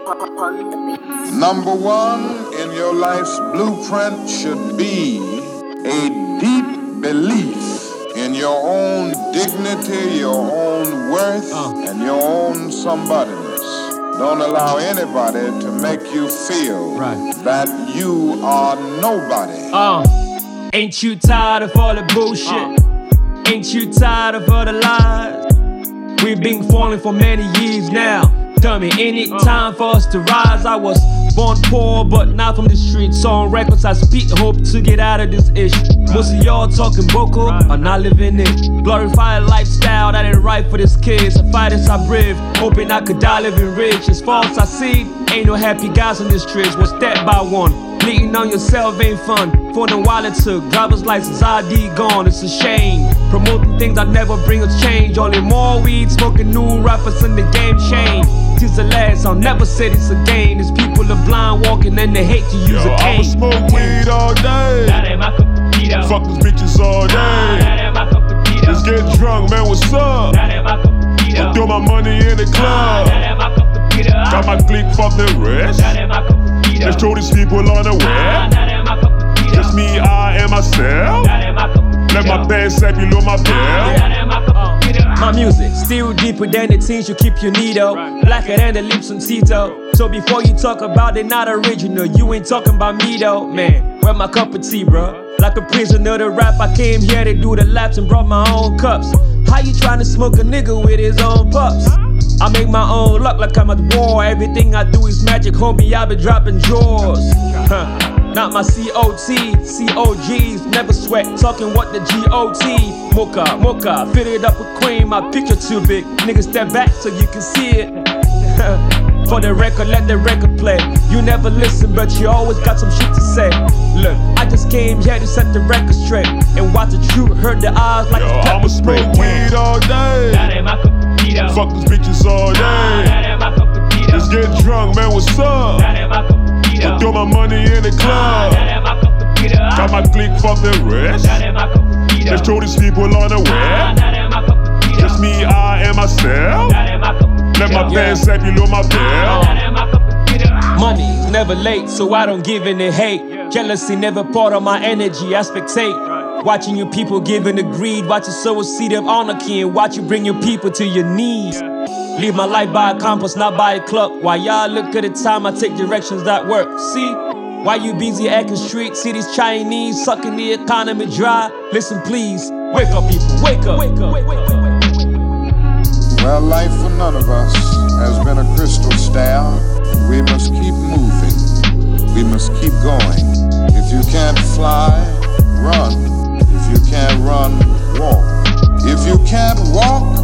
Number one in your life's blueprint should be a deep belief in your own dignity, your own worth, and your own somebodyness. Don't allow anybody to make you feel that you are nobody. Ain't you tired of all the bullshit? Ain't you tired of all the lies? We've been falling for many years now. Tell me, ain't it time for us to rise? I was born poor, but not from the streets. On records, I speak hope to get out of this issue. Most of y'all talking vocal are not living it. Glorify a lifestyle that ain't right for this kids. I fight as I breathe, hoping I could die living rich. As far as I see, ain't no happy guys on the streets. One step by one. Bleeding on yourself ain't fun. Phone and wallet took, driver's license, ID gone, it's a shame. Promoting things that never bring us change. Only more weed, smoking new rappers in the game change. Tis the last, I'll never say it's a game. There's people are blind walking and they hate to use a cane. I'ma smoke weed all day. That ain't my cup of tea though. Fuck these bitches all day. That ain't my cup of tea though. Let's get drunk, man, what's up? That ain't my cup of tea though. Throw my money in the club. That ain't my cup of tea though. Got my clique, fuck the rest. That ain't my cup of tea though. Let's throw these people on the web. That ain't my cup of tea though. Just me, I, and myself. That ain't my cup of tea Let though. my band slap below my belt. That ain't my cup of tea though. My music still deeper than the things you keep your needle. Blacker than the lips on Tito. So before you talk about it not original, you ain't talking about me though. Man, where my cup of tea, bro? Like a prisoner to rap, I came here to do the laps and brought my own cups. How you trying to smoke a nigga with his own pups? I make my own luck like I'm at war. Everything I do is magic, homie, I been dropping drawers. Not my COT, COGs, never sweat, talking what the GOT. Mocha, fill it up with cream, my picture too big. Niggas step back so you can see it. For the record, let the record play. You never listen, but you always got some shit to say. Look, I just came here to set the record straight and watch the truth, hurt the eyes like it's pepper I'ma spray. smoke weed all day. That ain't my cup of tea though. Fuck these bitches all day. That ain't my cup of tea though. Let's get drunk, man, what's up? That ain't my cup of tea though. Throw my money in the club. That ain't my cup of tea though. Got my clique, fuck the rest. That ain't my cup of tea though. Let's throw these people on the web. That ain't my cup of tea though. Just me, I, and myself. That ain't my cup of tea Let my though. band slap below my belt. That ain't my cup of tea though. Money's never late, so I don't give any hate. Jealousy never part of my energy, I spectate. Watching you people giving the greed, watch you sow a seed of anarchy and watch you bring your people to your knees. Live my life by a compass, not by a clock. While y'all look at the time, I take directions that work. See? Why you busy acting street? See these Chinese sucking the economy dry? Listen please, wake up people, wake up. Well, life for none of us has been a crystal stair. We must keep moving. We must keep going. If you can't fly, run. If you can't run, walk. If you can't walk,